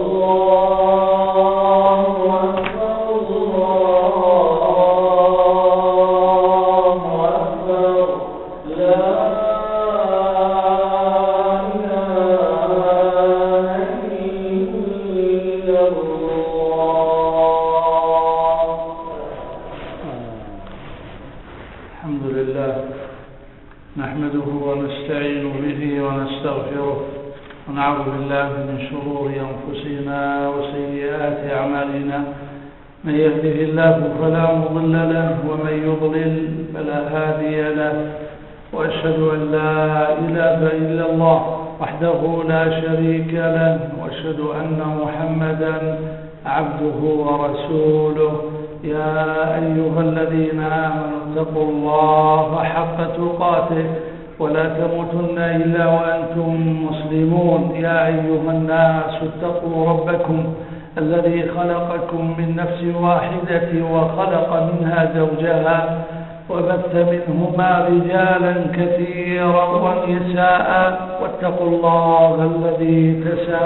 ونعوذ بالله من شرور أنفسنا وسيئات أعمالنا. من يهده الله فلا مضل له ومن يضلل فلا هادي له، وأشهد أن لا إله إلا الله وحده لا شريك له، وأشهد أن محمدا عبده ورسوله. يا أيها الذين آمنوا اتقوا الله حق تقاته ولا تموتن إلا وأنتم مسلمون. يا أيها الناس اتقوا ربكم الذي خلقكم من نفس واحدة وخلق منها زوجها وبث منهما رجالا كثيرا ونساء، واتقوا الله الذي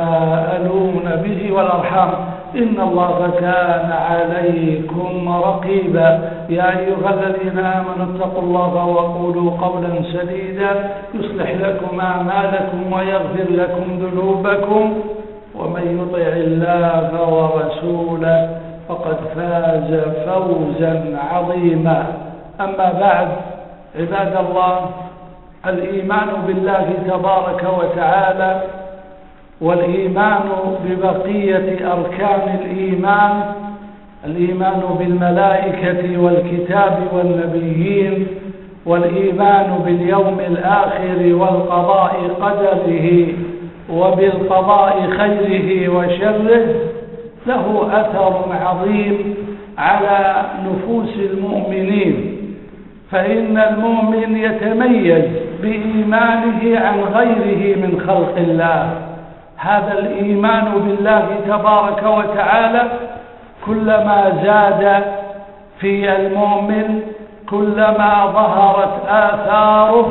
تساءلون به والأرحام إن الله كان عليكم رقيبا. يا أيها الذين آمنوا اتقوا الله وقولوا قولا سديدا يصلح لكم أعمالكم ويغفر لكم ذنوبكم، ومن يطع الله ورسوله فقد فاز فوزا عظيما. أما بعد، عباد الله، الإيمان بالله تبارك وتعالى والإيمان ببقية أركان الإيمان، الإيمان بالملائكة والكتاب والنبيين، والإيمان باليوم الآخر والقضاء قدره وبالقضاء خيره وشره، له أثر عظيم على نفوس المؤمنين. فإن المؤمن يتميز بإيمانه عن غيره من خلق الله. هذا الإيمان بالله تبارك وتعالى كلما زاد في المؤمن كلما ظهرت آثاره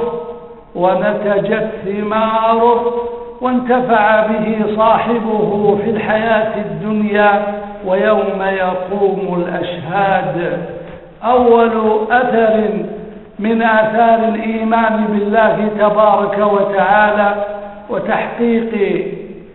ونتجت ثماره وانتفع به صاحبه في الحياة الدنيا ويوم يقوم الأشهاد. أول أثر من آثار الإيمان بالله تبارك وتعالى وتحقيق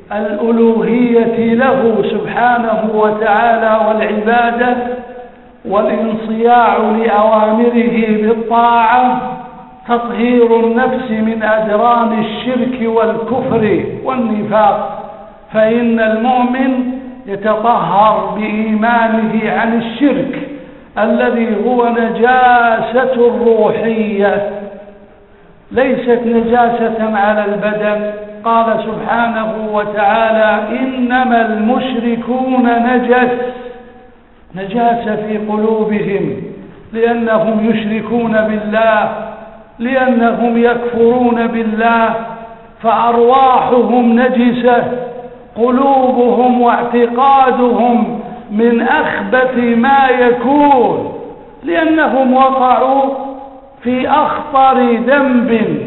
الألوهية له سبحانه وتعالى والعبادة والانصياع لأوامره بالطاعة تطهير النفس من أدران الشرك والكفر والنفاق. فإن المؤمن يتطهر بإيمانه عن الشرك الذي هو نجاسة روحية ليست نجاسة على البدن. قال سبحانه وتعالى: إنما المشركون نجاسة في قلوبهم لأنهم يشركون بالله، لأنهم يكفرون بالله، فأرواحهم نجسة، قلوبهم واعتقادهم من أخبث ما يكون، لأنهم وقعوا في أخطر ذنب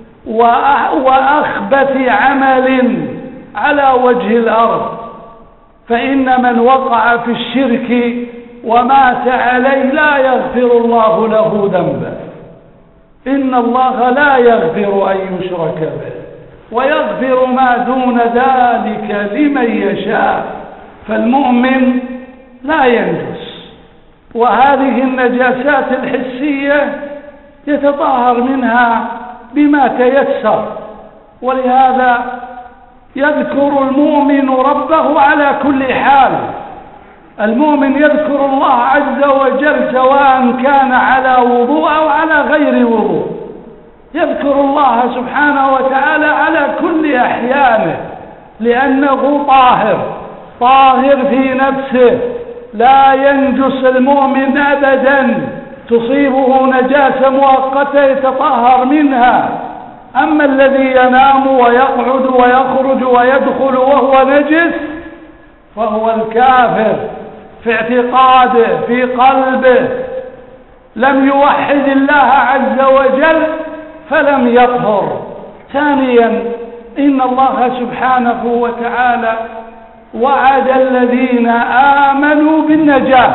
وأخبث عمل على وجه الأرض. فإن من وقع في الشرك ومات عليه لا يغفر الله له ذنبه. إن الله لا يغفر أن يشرك به ويغفر ما دون ذلك لمن يشاء. فالمؤمن لا ينجس، وهذه النجاسات الحسية يتطهر منها بما تيسر. ولهذا يذكر المؤمن ربه على كل حال. المؤمن يذكر الله عز وجل سواء كان على وضوء أو على غير وضوء، يذكر الله سبحانه وتعالى على كل أحيانه، لأنه طاهر في نفسه، لا ينجس المؤمن أبدا، تصيبه نجاسة مؤقتة يتطهر منها. أما الذي ينام ويقعد ويخرج ويدخل وهو نجس فهو الكافر في اعتقاده، في قلبه، لم يوحد الله عز وجل فلم يطهر. ثانيا، إن الله سبحانه وتعالى وعد الذين آمنوا بالنجاة،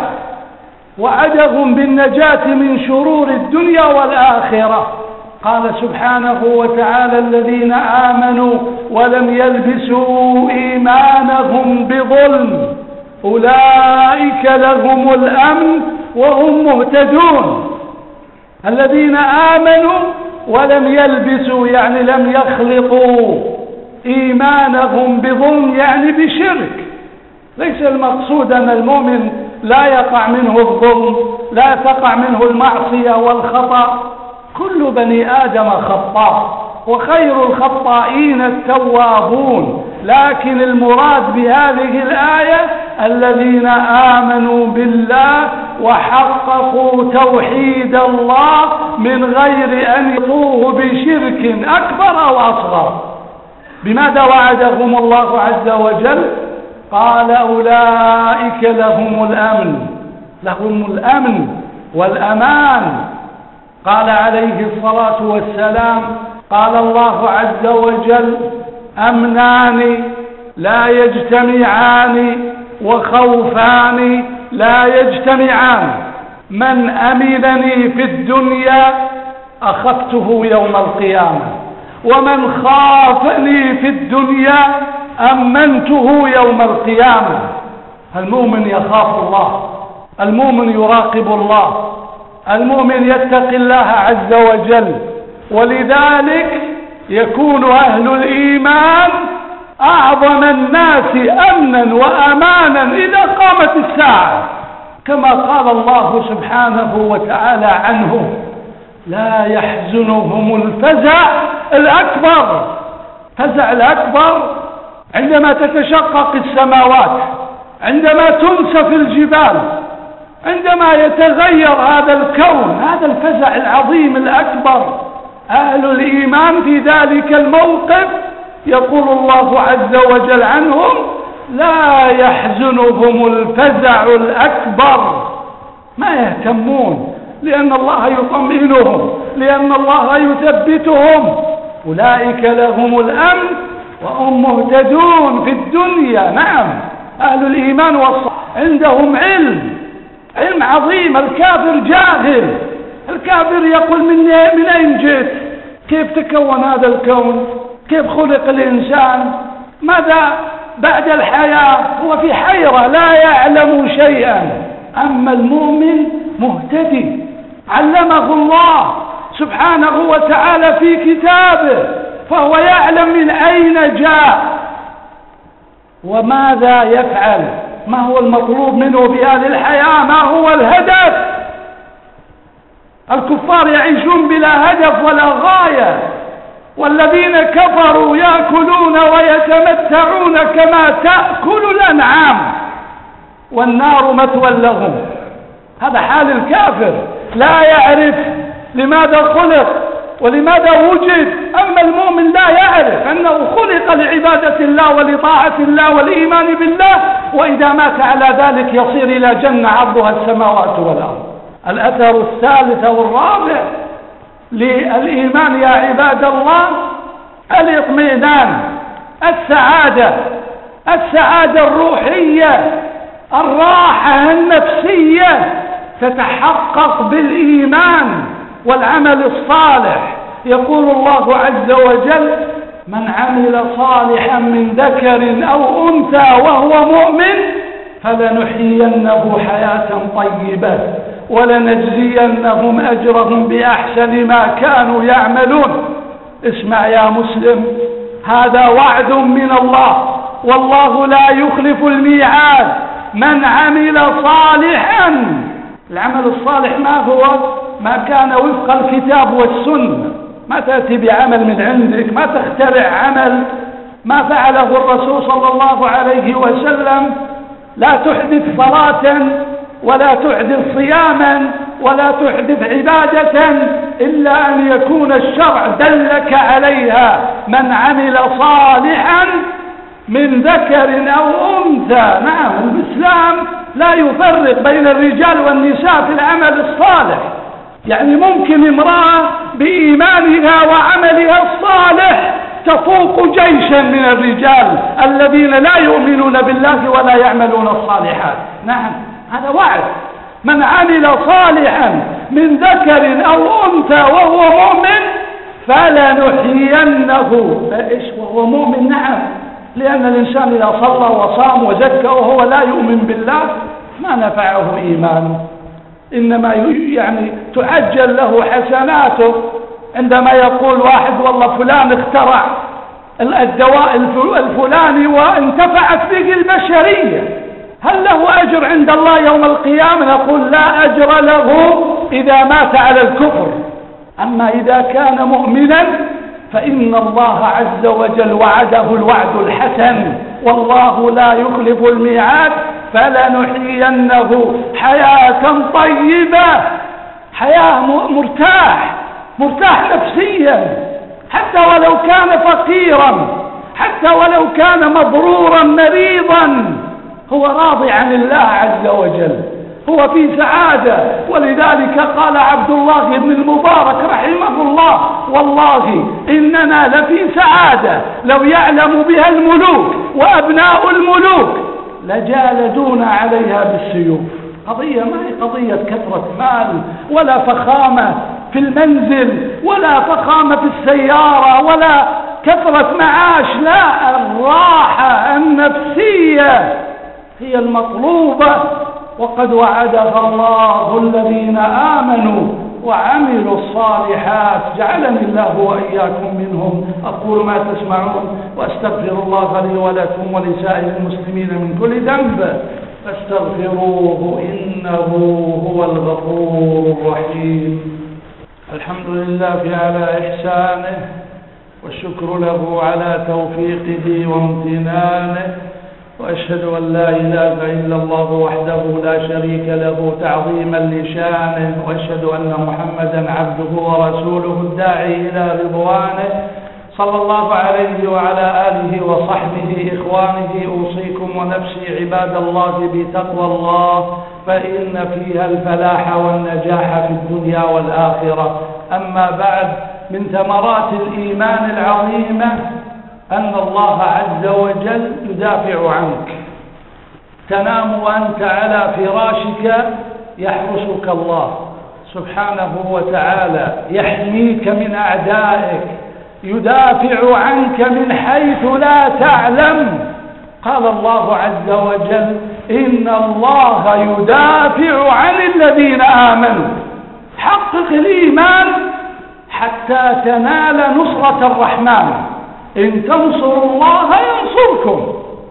وعدهم بالنجاة من شرور الدنيا والآخرة. قال سبحانه وتعالى: الذين آمنوا ولم يلبسوا إيمانهم بظلم أولئك لهم الأمن وهم مهتدون. الذين آمنوا ولم يلبسوا يعني لم يخلطوا إيمانهم بظلم يعني بشرك. ليس المقصود أن المؤمن لا يقع منه الظلم، لا تقع منه المعصية والخطأ. كل بني آدم خطاء، وخير الخطائين التوابون. لكن المراد بهذه الآية الذين آمنوا بالله وحققوا توحيد الله من غير أن يطوه بشرك أكبر أو أصغر. بماذا وعدهم الله عز وجل؟ قال: أولئك لهم الأمن، لهم الأمن والأمان. قال عليه الصلاة والسلام: قال الله عز وجل: أمنان لا يجتمعان وخوفان لا يجتمعان، من أمنني في الدنيا أخفته يوم القيامة، ومن خافني في الدنيا أمنته يوم القيامة. المؤمن يخاف الله، المؤمن يراقب الله، المؤمن يتقي الله عز وجل، ولذلك يكون أهل الإيمان أعظم الناس أمنا وأمانا إذا قامت الساعة، كما قال الله سبحانه وتعالى عنه: لا يحزنهم الفزع الأكبر. فزع الأكبر عندما تتشقق السماوات، عندما تنسف الجبال، عندما يتغير هذا الكون، هذا الفزع العظيم الأكبر. أهل الإيمان في ذلك الموقف يقول الله عز وجل عنهم: لا يحزنهم الفزع الأكبر. ما يهتمون، لأن الله يطمئنهم، لأن الله يثبتهم. أولئك لهم الأمن وهم مهتدون في الدنيا. نعم، أهل الإيمان عندهم علم عظيم. الكافر جاهل، الكافر يقول: من أين جئت؟ كيف تكون هذا الكون؟ كيف خلق الإنسان؟ ماذا بعد الحياة؟ هو في حيرة لا يعلم شيئا. أما المؤمن مهتدي، علمه الله سبحانه وتعالى في كتابه، فهو يعلم من أين جاء وماذا يفعل، ما هو المطلوب منه بهذه الحياة، ما هو الهدف. الكفار يعيشون بلا هدف ولا غاية، والذين كفروا يأكلون ويتمتعون كما تأكل الأنعام والنار مثوى لهم. هذا حال الكافر، لا يعرف لماذا خلق ولماذا وجد. أما المؤمن لا يعرف أنه خلق لعبادة الله ولطاعة الله والإيمان بالله، وإذا مات على ذلك يصير إلى جنة عرضها السماوات والأرض. الأثر الثالث والرابع للإيمان يا عباد الله: الاطمئنان، السعادة الروحية، الراحة النفسية تتحقق بالإيمان والعمل الصالح. يقول الله عز وجل: من عمل صالحا من ذكر أو أنثى وهو مؤمن فلنحيينه حياة طيبة ولنجزينهم أجرهم بأحسن ما كانوا يعملون. اسمع يا مسلم، هذا وعد من الله، والله لا يخلف الميعاد. من عمل صالحا، العمل الصالح ما هو؟ ما كان وفق الكتاب والسنة. ما تأتي بعمل من عندك، ما تخترع عمل. ما فعله الرسول صلى الله عليه وسلم: لا تحدث صلاة ولا تحدث صياما ولا تحدث عبادة إلا أن يكون الشرع دلك عليها. من عمل صالحا من ذكر أو أنثى. نعم، الإسلام لا يفرق بين الرجال والنساء في العمل الصالح. يعني ممكن امرأة بإيمانها وعملها الصالح تفوق جيشا من الرجال الذين لا يؤمنون بالله ولا يعملون الصالحات. نعم، هذا وعد. من عمل صالحا من ذكر أو أنثى وهو مؤمن فلنحيينه إيش وهو مؤمن. نعم، لأن الإنسان إذا صلى وصام وزكى وهو لا يؤمن بالله ما نفعه إيمانه، إنما يعني تعجل له حسناته. عندما يقول واحد والله فلان اخترع الدواء الفلاني وانتفعت به البشرية، هل له أجر عند الله يوم القيامة؟ نقول لا أجر له إذا مات على الكفر. أما إذا كان مؤمنا فإن الله عز وجل وعده الوعد الحسن، والله لا يخلف الميعاد، فلنحيينه حياة طيبة، حياة مرتاح نفسيا، حتى ولو كان فقيرا، حتى ولو كان مضرورا مريضا، هو راضي عن الله عز وجل، هو في سعادة. ولذلك قال عبد الله بن المبارك رحمه الله: والله إننا لفي سعادة لو يعلم بها الملوك وأبناء الملوك لجالدونا عليها بالسيوف. قضية ما هي قضية كثرة مال ولا فخامة في المنزل ولا فخامة في السيارة ولا كثرة معاش، لا، الراحة النفسية هي المطلوبة. وقد وعدها الله الذين آمنوا وعملوا الصالحات، جعلني الله وإياكم منهم. أقول ما تسمعون وأستغفر الله لي ولكم ولسائر المسلمين من كل ذنب فاستغفروه إنه هو الغفور الرحيم. الحمد لله على إحسانه، والشكر له على توفيقه وامتنانه، وأشهد أن لا إله إلا الله وحده لا شريك له تعظيما لشانه، وأشهد أن محمدا عبده ورسوله الداعي إلى رضوانه، صلى الله عليه وعلى آله وصحبه. إخوانه أوصيكم ونفسي عباد الله بتقوى الله، فإن فيها الفلاح والنجاح في الدنيا والآخرة. أما بعد، من ثمرات الإيمان العظيمة أن الله عز وجل يدافع عنك. تنام وأنت على فراشك يحرسك الله سبحانه وتعالى، يحميك من أعدائك، يدافع عنك من حيث لا تعلم. قال الله عز وجل: إن الله يدافع عن الذين آمنوا. حقق الإيمان حتى تنال نصرة الرحمن. إن تنصروا الله ينصركم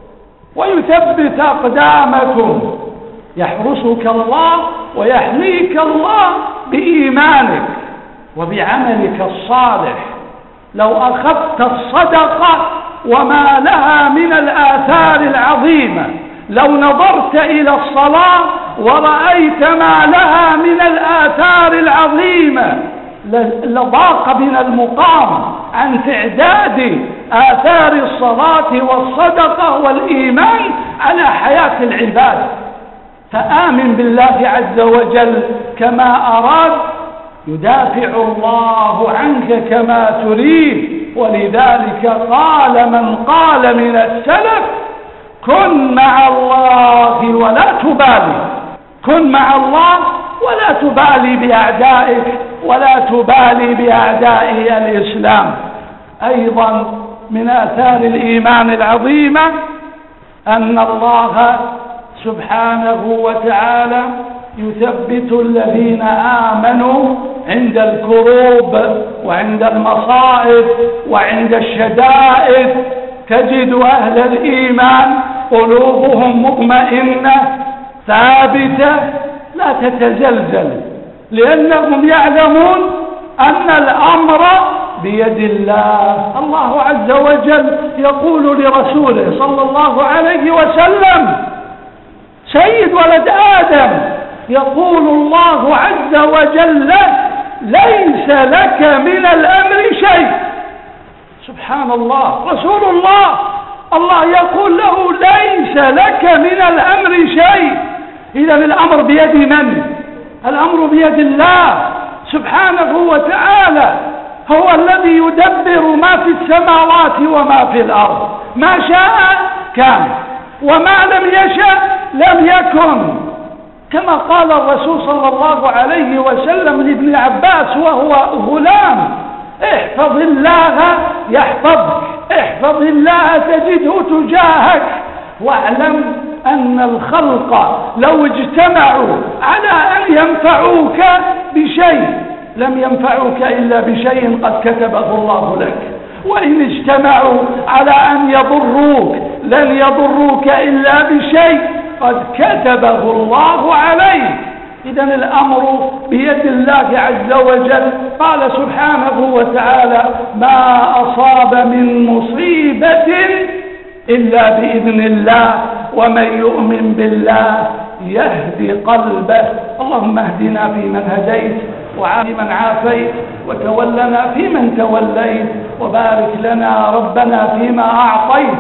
ويثبت أقدامكم. يحرسك الله ويحميك الله بإيمانك وبعملك الصالح. لو أخذت الصدقة وما لها من الآثار العظيمة، لو نظرت إلى الصلاة ورأيت ما لها من الآثار العظيمة، لضاق بنا المقام عن تعداد آثار الصلاة والصدقة والإيمان على حياة العباد. فآمن بالله عز وجل كما أراد، يدافع الله عنك كما تريد. ولذلك قال من قال من السلف: كن مع الله ولا تبالي. كن مع الله ولا تبالي بأعدائك ولا تبالي بأعداء الإسلام. أيضا من آثار الإيمان العظيمة أن الله سبحانه وتعالى يثبت الذين آمنوا عند الكروب وعند المصائب وعند الشدائد. تجد أهل الإيمان قلوبهم مطمئنة ثابتة لا تتزلزل، لأنهم يعلمون أن الأمر بيد الله. الله عز وجل يقول لرسوله صلى الله عليه وسلم، سيد ولد آدم، يقول الله عز وجل: ليس لك من الأمر شيء. سبحان الله، رسول الله يقول له: ليس لك من الأمر شيء. إذا الأمر بيد من؟ الأمر بيد الله سبحانه وتعالى. هو الذي يدبر ما في السماوات وما في الأرض، ما شاء كان وما لم يشأ لم يكن، كما قال الرسول صلى الله عليه وسلم لابن عباس وهو غلام: احفظ الله يحفظك، احفظ الله تجده تجاهك، واعلم أن الخلق لو اجتمعوا على أن ينفعوك بشيء لم ينفعوك إلا بشيء قد كتبه الله لك، وإن اجتمعوا على أن يضروك لن يضروك إلا بشيء قد كتبه الله عليك. إذن الأمر بيد الله عز وجل. قال سبحانه وتعالى: ما أصاب من مصيبة إلا بإذن الله ومن يؤمن بالله يهدي قلبه. اللهم اهدنا فيمن هديت، وعاف من عافيت، وتولنا فيمن توليت، وبارك لنا ربنا فيما أعطيت.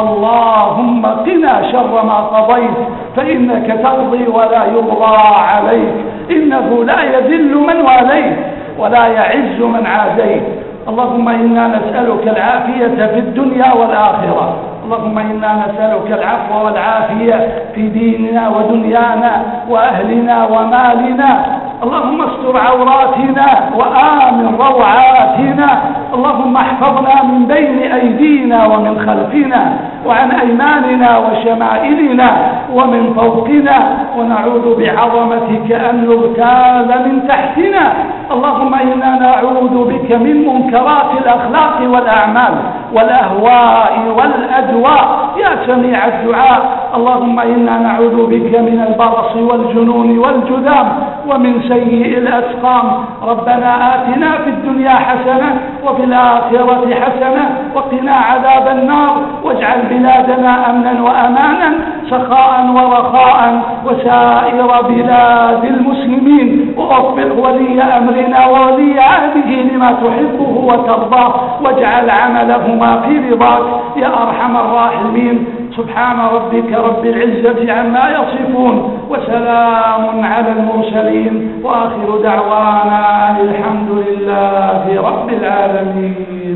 اللهم قنا شر ما قضيت، فإنك تقضي ولا يقضى عليك، إنه لا يذل من واليت ولا يعز من عاديت. اللهم إنا نسألك العافية في الدنيا والآخرة. اللهم إنا نسألك العفو والعافية في ديننا ودنيانا وأهلنا ومالنا. اللهم استر عوراتنا وآمن روعاتنا. اللهم احفظنا من بين أيدينا ومن خلفنا وعن أيماننا وشمائلنا ومن فوقنا، ونعوذ بعظمتك أن نغتال من تحتنا. اللهم إنا نعوذ بك من منكرات الأخلاق والأعمال والأهواء والأدواء يا سميع الدعاء. اللهم إنا نعوذ بك من البرص والجنون والجذام ومن سيء الأسقام. ربنا آتنا في الدنيا حسنة وفي الآخرة حسنة وقنا عذاب النار، واجعل بلادنا أمنا وأمانا سخاء ورخاء وسائر بلاد المسلمين، ووفق ولي أمرنا وولي عهده لما تحبه وترضاه، واجعل عملهما في رضاك يا أرحم الراحمين. سبحان ربك رب العزة عما يصفون، وسلام على المرسلين، وآخر دعوانا الحمد لله رب العالمين.